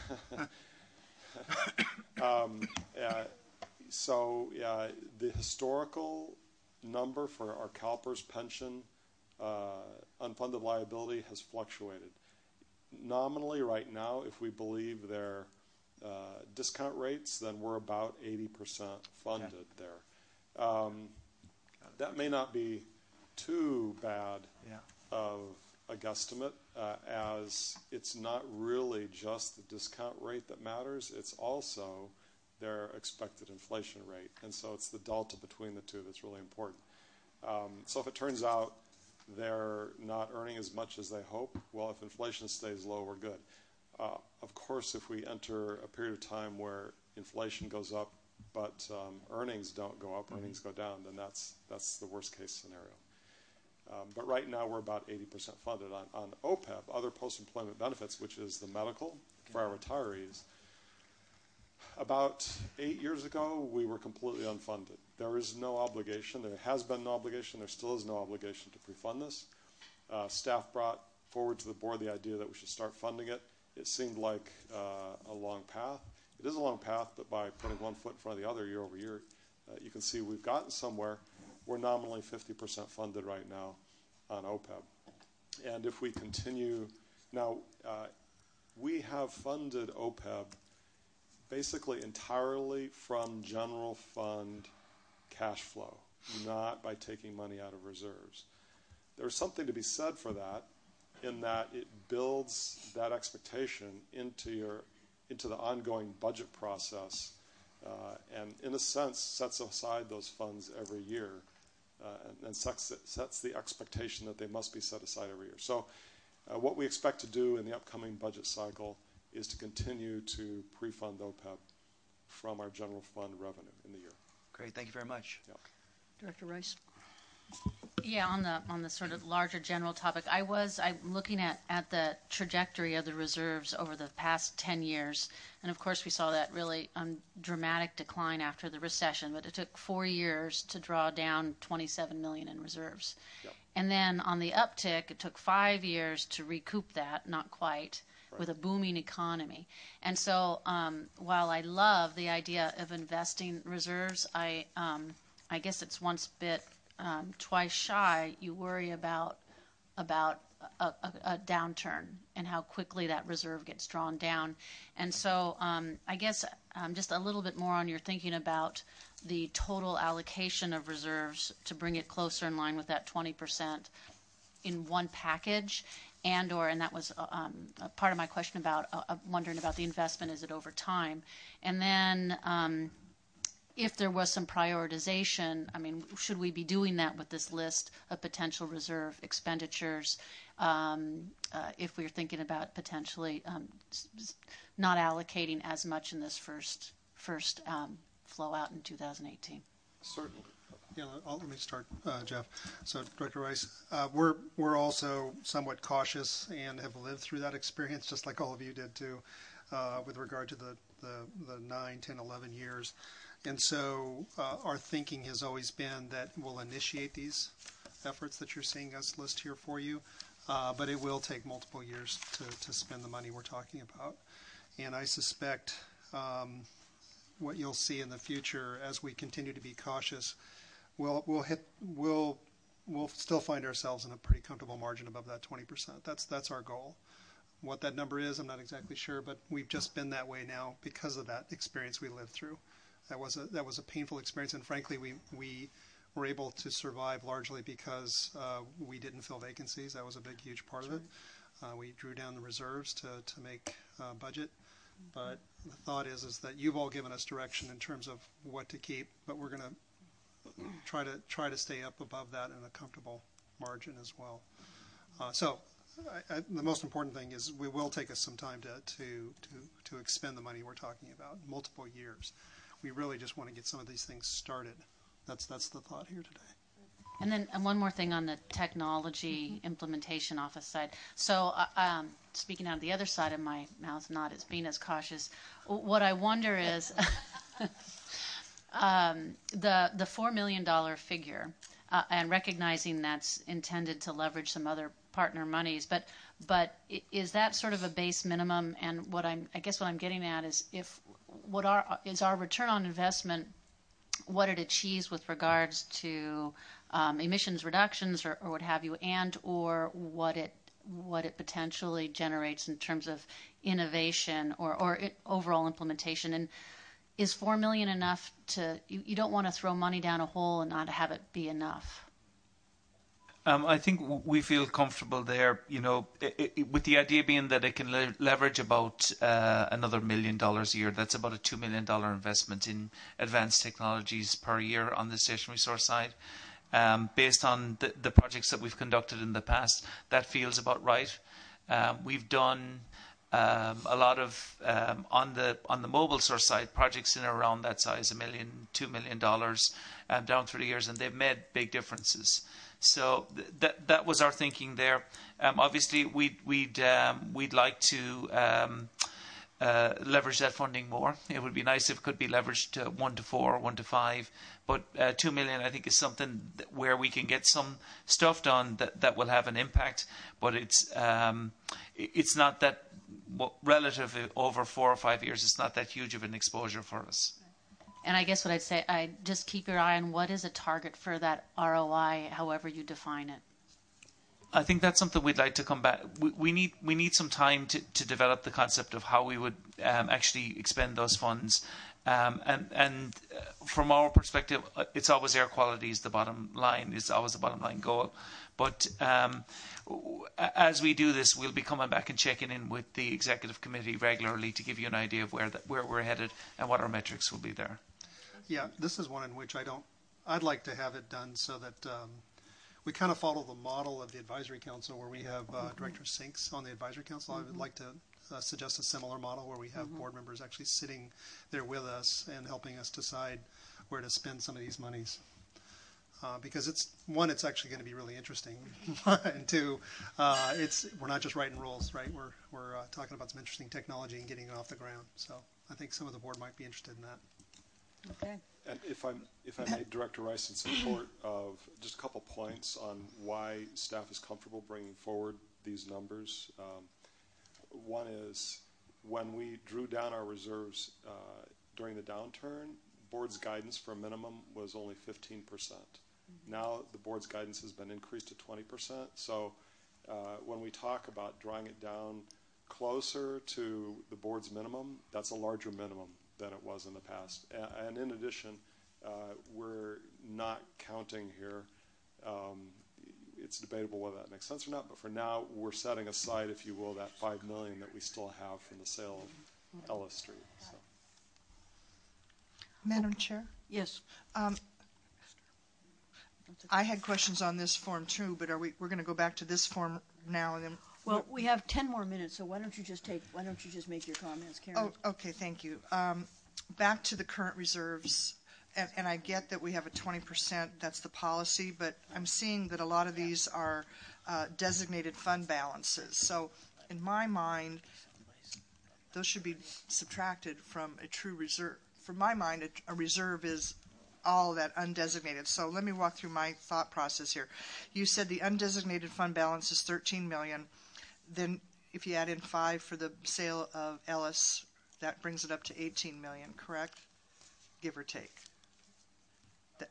Uh, um, uh, so uh, the historical number for our CalPERS pension uh, unfunded liability has fluctuated. Nominally right now, if we believe their uh, discount rates, then we're about eighty percent funded okay. there. Um, that may not be too bad yeah. of a guesstimate, uh, as it's not really just the discount rate that matters, it's also their expected inflation rate. And so it's the delta between the two that's really important. Um, so if it turns out they're not earning as much as they hope, well, if inflation stays low, we're good. Uh, of course, if we enter a period of time where inflation goes up but um, earnings don't go up, mm-hmm. earnings go down, then that's that's the worst case scenario. Um, but right now we're about eighty percent funded on, on O P E B, other post-employment benefits, which is the medical okay. for our retirees. About eight years ago, we were completely unfunded. There is no obligation. There has been no obligation. There still is no obligation to pre-fund this. Uh, staff brought forward to the board the idea that we should start funding it. It seemed like uh, a long path. It is a long path, but by putting one foot in front of the other year over year, uh, you can see we've gotten somewhere. We're nominally fifty percent funded right now on O P E B. And if we continue, now uh, we have funded O P E B basically entirely from general fund cash flow, not by taking money out of reserves. There's something to be said for that, in that it builds that expectation into your into the ongoing budget process, uh, and in a sense sets aside those funds every year, uh, and, and sets, sets the expectation that they must be set aside every year. So uh, what we expect to do in the upcoming budget cycle is to continue to pre-fund O P E B from our general fund revenue in the year. Great, thank you very much. Yeah. Director Rice? Yeah, on the on the sort of larger general topic, I was I'm looking at, at the trajectory of the reserves over the past ten years, and of course we saw that really um, dramatic decline after the recession. But it took four years to draw down twenty-seven million in reserves, Yep. and then on the uptick, it took five years to recoup that, not quite, Right. with a booming economy. And so, um, while I love the idea of investing reserves, I um, I guess it's once bit. Um, twice shy, you worry about about a, a, a downturn and how quickly that reserve gets drawn down. And so um, I guess um, just a little bit more on your thinking about the total allocation of reserves to bring it closer in line with that twenty percent in one package, and or, and that was um, a part of my question about uh, wondering about the investment, is it over time? And then um, if there was some prioritization, I mean, should we be doing that with this list of potential reserve expenditures um, uh, if we're thinking about potentially um, not allocating as much in this first first um, flow out in two thousand eighteen? Certainly. Yeah, I'll, let me start, uh, Jeff. So, Director Rice, uh, we're we're also somewhat cautious and have lived through that experience, just like all of you did too, uh, with regard to the, the, the nine, ten, eleven years. And so uh, our thinking has always been that we'll initiate these efforts that you're seeing us list here for you, uh, but it will take multiple years to, to spend the money we're talking about. And I suspect um, what you'll see in the future as we continue to be cautious, we'll we'll hit we'll we'll still find ourselves in a pretty comfortable margin above that twenty percent. That's that's our goal. What that number is, I'm not exactly sure, but we've just been that way now because of that experience we lived through. That was a that was a painful experience, and frankly, we we were able to survive largely because uh, we didn't fill vacancies. That was a big, huge part of it. Uh, we drew down the reserves to to make uh, budget. But the thought is is that you've all given us direction in terms of what to keep, but we're going to try to try to stay up above that in a comfortable margin as well. Uh, so. I, I, the most important thing is we will take us some time to, to, to, to expend the money we're talking about, multiple years. We really just want to get some of these things started. That's that's the thought here today. And then and one more thing on the technology implementation office side. So uh, um, speaking out of the other side of my mouth, not as being as cautious, what I wonder is um, the the four million dollar figure, uh, and recognizing that's intended to leverage some other partner monies, but but is that sort of a base minimum? And what I'm I guess what I'm getting at is if what our is our return on investment, what it achieves with regards to um, emissions reductions or, or what have you, and or what it what it potentially generates in terms of innovation or or it, overall implementation. And is four million enough to? You, you don't want to throw money down a hole and not have it be enough. Um, I think w- we feel comfortable there, you know, it, it, with the idea being that it can le- leverage about uh, another million dollars a year. That's about a two million dollars investment in advanced technologies per year on the station resource side. Um, based on the, the projects that we've conducted in the past, that feels about right. Um, we've done um, a lot of, um, on the on the mobile source side, projects in and around that size, a million, two million dollars um, down through the years, and they've made big differences. So th- that that was our thinking there. Um, obviously, we'd we'd um, we'd like to um, uh, leverage that funding more. It would be nice if it could be leveraged to one to four, one to five. But uh, two million, I think, is something that where we can get some stuff done that, that will have an impact. But it's um, it's not that well, relative over four or five years. It's not that huge of an exposure for us. And I guess what I'd say, I just keep your eye on what is a target for that R O I, however you define it. I think that's something we'd like to come back. We, we need we need some time to, to develop the concept of how we would um, actually expend those funds. Um, and and from our perspective, it's always air quality is the bottom line. It's always the bottom line goal. But But um, w- as we do this, we'll be coming back and checking in with the executive committee regularly to give you an idea of where that, where we're headed and what our metrics will be there. Yeah, this is one in which I don't, I'd like to have it done so that um, we kind of follow the model of the advisory council where we have uh, Director Sinks on the advisory council. Mm-hmm. I would like to uh, suggest a similar model where we have mm-hmm. board members actually sitting there with us and helping us decide where to spend some of these monies. Uh, because it's, one, it's actually going to be really interesting, and two, uh, it's we're not just writing rules, right? We're, we're uh, talking about some interesting technology and getting it off the ground. So I think some of the board might be interested in that. Okay. And if I'm, if I may, Director Rice, in support of just a couple points on why staff is comfortable bringing forward these numbers. Um, one is when we drew down our reserves uh, during the downturn, board's guidance for a minimum was only fifteen percent. Mm-hmm. Now the board's guidance has been increased to twenty percent. So uh, when we talk about drawing it down closer to the board's minimum, that's a larger minimum than it was in the past. And in addition, uh, we're not counting here. Um, it's debatable whether that makes sense or not, but for now, we're setting aside, if you will, that five million dollars that we still have from the sale of Ellis Street. So. Madam Chair? Yes. Um, I had questions on this form too, but are we, we're going to go back to this form now and then? Well, we have ten more minutes, so why don't you just take, why don't you just make your comments, Karen? Oh, okay, thank you. Um, back to the current reserves, and, and I get that we have a twenty percent, that's the policy, but I'm seeing that a lot of these are uh, designated fund balances. So in my mind, those should be subtracted from a true reserve. For my mind, a, a reserve is all that undesignated. So let me walk through my thought process here. You said the undesignated fund balance is thirteen million dollars. Then if you add in five for the sale of Ellis, that brings it up to eighteen million dollars, correct? Give or take. That.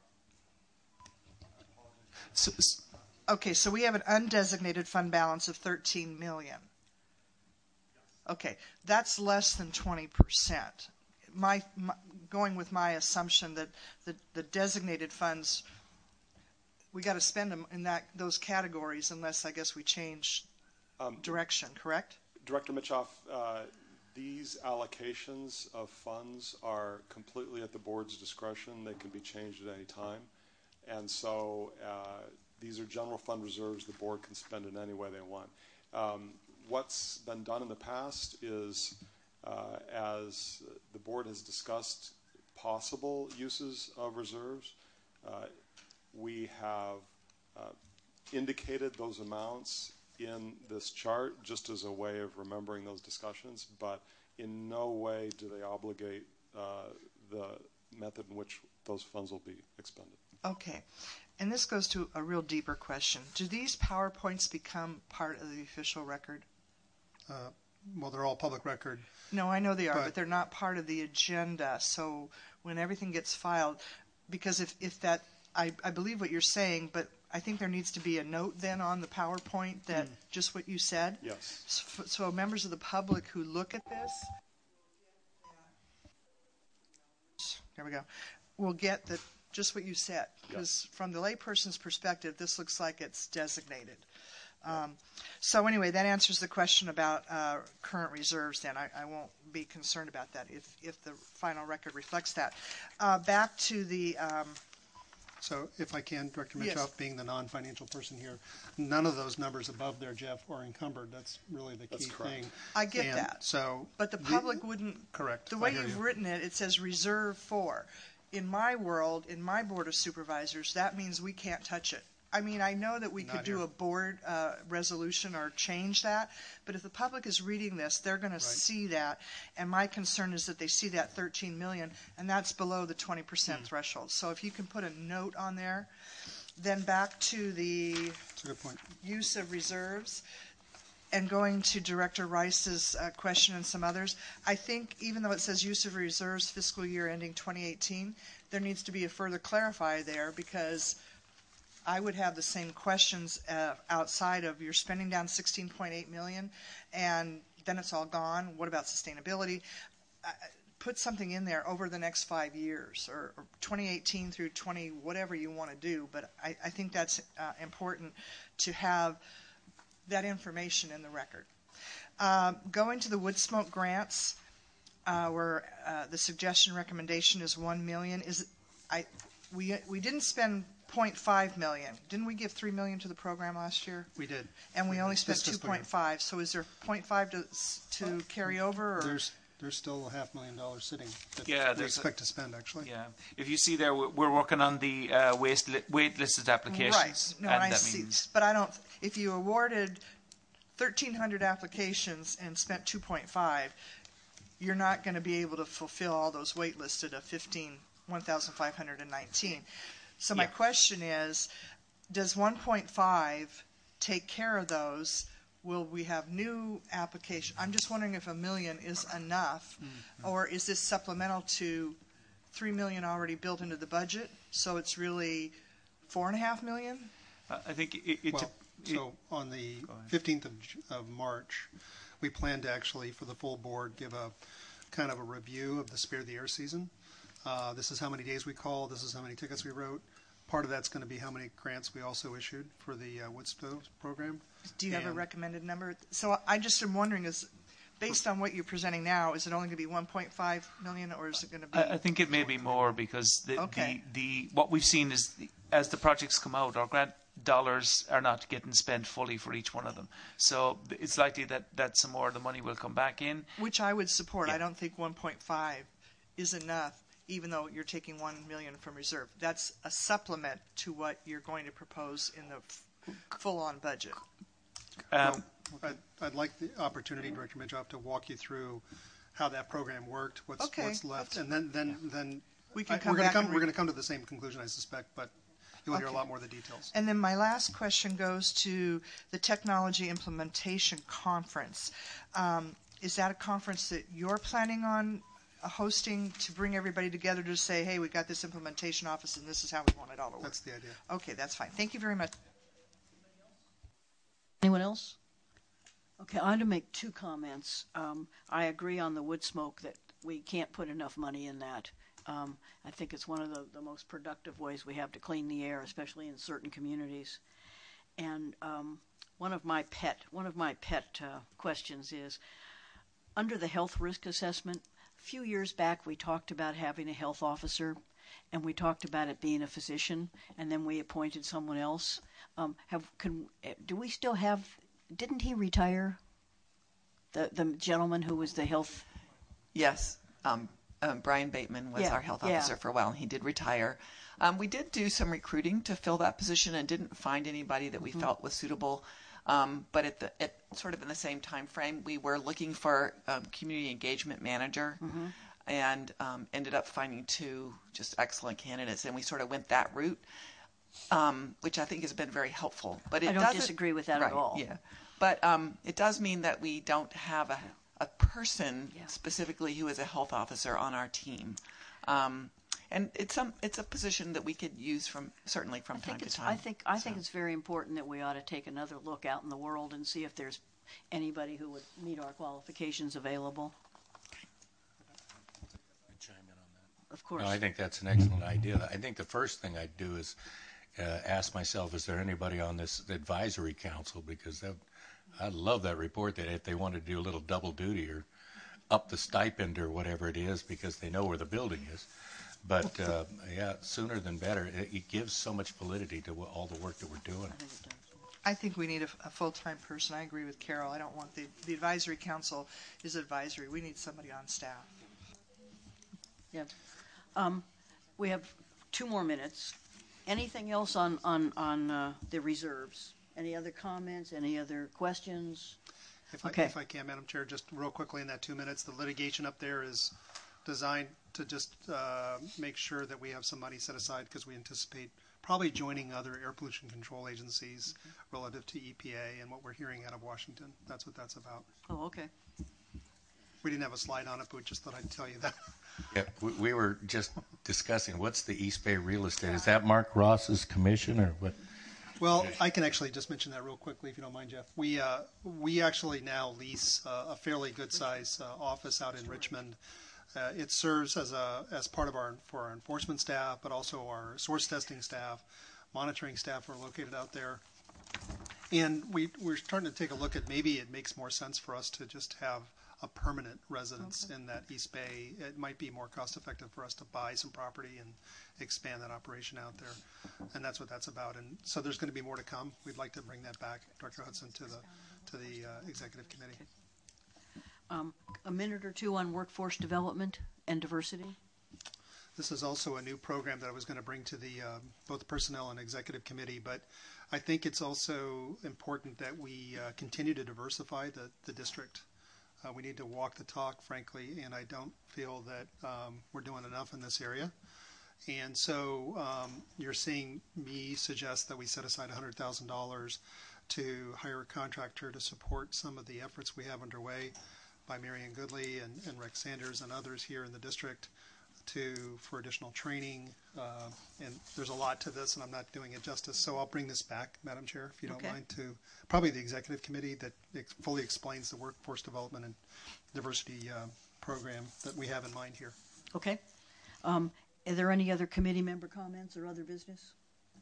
So, okay, so we have an undesignated fund balance of thirteen million dollars. Okay, that's less than twenty percent. My, my going with my assumption that the, the designated funds, we got to spend them in that those categories unless I guess we change um, direction, correct? Director Mitchoff, uh, these allocations of funds are completely at the board's discretion. They can be changed at any time. And so uh, these are general fund reserves the board can spend in any way they want. Um, what's been done in the past is Uh, as the board has discussed possible uses of reserves, uh, we have uh, indicated those amounts in this chart just as a way of remembering those discussions, but in no way do they obligate uh, the method in which those funds will be expended. Okay. And this goes to a real deeper question. Do these PowerPoints become part of the official record? Uh, well, they're all public record. No, I know they are, but, but they're not part of the agenda. So when everything gets filed, because if, if that, I, I believe what you're saying, but I think there needs to be a note then on the PowerPoint that mm. just what you said. Yes. So, so members of the public who look at this, there we go, will get that just what you said. Because yep. from the layperson's perspective, this looks like it's designated. Um, so anyway, that answers the question about uh, current reserves then. I, I won't be concerned about that if, if the final record reflects that. Uh, back to the... Um, so if I can, Director Mitchoff, yes. being the non-financial person here, none of those numbers above there, Jeff, are encumbered. That's really the key thing. I get and that. So but the public the, wouldn't... Correct. The way you've you. written it, it says reserve for. In my world, in my Board of Supervisors, that means we can't touch it. I mean, I know that we Not could do here. a board uh, resolution or change that, but if the public is reading this, they're going right. to see that. And my concern is that they see that thirteen million dollars, and that's below the twenty percent mm. threshold. So if you can put a note on there, then back to the that's a good point. Use of reserves, and going to Director Rice's uh, question and some others, I think even though it says use of reserves fiscal year ending twenty eighteen, there needs to be a further clarifier there because I would have the same questions uh, outside of you're spending down sixteen point eight million dollars and then it's all gone. What about sustainability? Uh, put something in there over the next five years or, or twenty eighteen through twenty, whatever you want to do. But I, I think that's uh, important to have that information in the record. Uh, going to the wood smoke grants, uh, where uh, the suggestion recommendation is one million. Is I we we didn't spend zero point five million. Didn't we give three million to the program last year? We did. And we, we only did. spent two point five. So is there zero point five to to carry over? Or? There's there's still a half million dollars sitting that Yeah, we there's expect a- to spend actually. Yeah. If you see there, we're we're working on the uh, waste li- wait-listed applications. Right. No, and I that see. means But I don't. If you awarded thirteen hundred applications and spent two point five, you're not going to be able to fulfill all those waitlisted of fifteen one thousand five hundred nineteen. So my Yeah. question is, does one point five take care of those? Will we have new application? I'm just wondering if a million is enough, Mm-hmm. or is this supplemental to three million already built into the budget? So it's really four and a half million? uh, I think it. it, Well, it so on the Go ahead. fifteenth of, J- of March, we plan to actually, for the full board, give a kind of a review of the Spare the Air season. Uh, this is how many days we called. This is how many tickets we wrote. Part of that's going to be how many grants we also issued for the uh, wood stove program. Do you have a And- recommended number? So I just am wondering, is based on what you're presenting now, is it only going to be one point five million, or is it going to be? I, I think it may be more because the, Okay. the, the what we've seen is the, as the projects come out, our grant dollars are not getting spent fully for each one of them. So th- it's likely that, that some more of the money will come back in. Which I would support. Yeah. I don't think one point five is enough, even though you're taking one million from reserve. That's a supplement to what you're going to propose in the f- full-on budget. Um, I'd, I'd like the opportunity, Director Mitchoff, to walk you through how that program worked, what's, Okay, what's left, that's- and then, then, then We can I- come we're gonna back come, and we're re- going to come to the same conclusion, I suspect, but you'll hear a Okay. lot more of the details. And then my last question goes to the Technology Implementation Conference. Um, is that a conference that you're planning on uh, hosting to bring everybody together to say, hey, we got this implementation office and this is how we want it all to work? That's the idea. Okay, that's fine. Thank you very much. Anyone else? Okay, I want to make two comments. Um, I agree on the wood smoke that we can't put enough money in that. Um, I think it's one of the, the most productive ways we have to clean the air, especially in certain communities. And um, one of my pet one of my pet uh, questions is, under the health risk assessment, a few years back we talked about having a health officer, and we talked about it being a physician, and then we appointed someone else. Um, have can do we still have? Didn't he retire? The the gentleman who was the health. Yes. Um, um, Brian Bateman was Yeah, our health yeah. officer for a while, and he did retire. Um, we did do some recruiting to fill that position and didn't find anybody that we Mm-hmm. felt was suitable. Um, but at the at sort of in the same time frame, we were looking for um, community engagement manager, Mm-hmm. and um, ended up finding two just excellent candidates, and we sort of went that route, um, which I think has been very helpful. But it I don't doesn't- disagree with that at right, all. Yeah, but um, it does mean that we don't have a a person Yeah. specifically who is a health officer on our team. Um, and it's some it's a position that we could use from certainly from I time think to it's time. I think I think So- it's very important that we ought to take another look out in the world and see if there's anybody who would meet our qualifications available. Chime in on that. Of course. No, I think that's an excellent idea. I think the first thing I'd do is uh, ask myself, is there anybody on this advisory council? Because that, I love that report that if they want to do a little double duty or up the stipend or whatever it is because they know where the building is. But uh, yeah, sooner than better. It, it gives so much validity to all the work that we're doing. I think it does. I think we need a, a full-time person. I agree with Carol. I don't want the, the advisory council is advisory. We need somebody on staff. Yeah. Um, we have two more minutes. Anything else on on on uh, the reserves? Any other comments? Any other questions? If I, Okay. if I can, Madam Chair, just real quickly in that two minutes, the litigation up there is designed to just uh, make sure that we have some money set aside because we anticipate probably joining other air pollution control agencies relative to E P A and what we're hearing out of Washington. That's what that's about. Oh, okay. We didn't have a slide on it, but we just thought I'd tell you that. Yeah, we, we were just discussing what's the East Bay real estate. Is that Mark Ross's commission or what? Well, I can actually just mention that real quickly, if you don't mind, Jeff. We uh, we actually now lease uh, a fairly good size uh, office out in Richmond Uh, it serves as a as part of our for our enforcement staff, but also our source testing staff, monitoring staff are located out there. And we, we're starting to take a look at maybe it makes more sense for us to just have a permanent residence okay. in that East Bay. It might be more cost effective for us to buy some property and expand that operation out there. And that's what that's about. And so there's going to be more to come. We'd like to bring that back, Director Hudson, to the to the uh, executive committee. Um, a minute or two on workforce development and diversity. This is also a new program that I was going to bring to the uh, both personnel and executive committee, but I think it's also important that we uh, continue to diversify the, the district. Uh, we need to walk the talk, frankly, and I don't feel that um, we're doing enough in this area. And so um, you're seeing me suggest that we set aside one hundred thousand dollars to hire a contractor to support some of the efforts we have underway by Marion Goodley and, and Rex Sanders and others here in the district to for additional training. Uh, and there's a lot to this, and I'm not doing it justice. So I'll bring this back, Madam Chair, if you don't okay. mind, to probably the executive committee that ex- fully explains the workforce development and diversity uh, program that we have in mind here. Okay. Um, are there any other committee member comments or other business?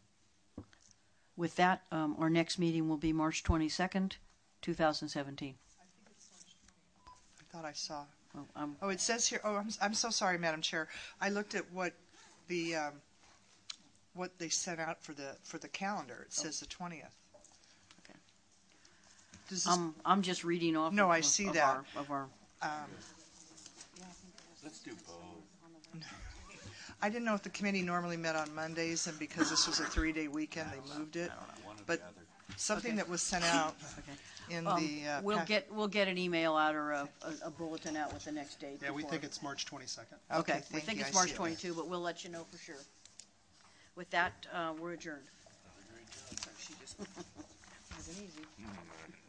With that, um, our next meeting will be March twenty-second, two thousand seventeen. I think it's March twentieth. I thought I saw. Oh, um, oh, it says here. Oh, I'm, I'm so sorry, Madam Chair. I looked at what the um, what they sent out for the for the calendar. It says the twentieth. Okay. Does this, um, I'm just reading off. No, of, I see of that. Our, of our. Um, Let's do both. I didn't know if the committee normally met on Mondays, and because this was a three-day weekend, they moved it. But something Okay. that was sent out Okay. in Um, the uh, we'll pack- get we'll get an email out or a, a, a bulletin out with the next date. Yeah, we before. think it's March twenty-second. Okay, Okay, we thank think you. it's I March see it. twenty-second, but we'll let you know for sure. With that, uh, we're adjourned. Wasn't easy.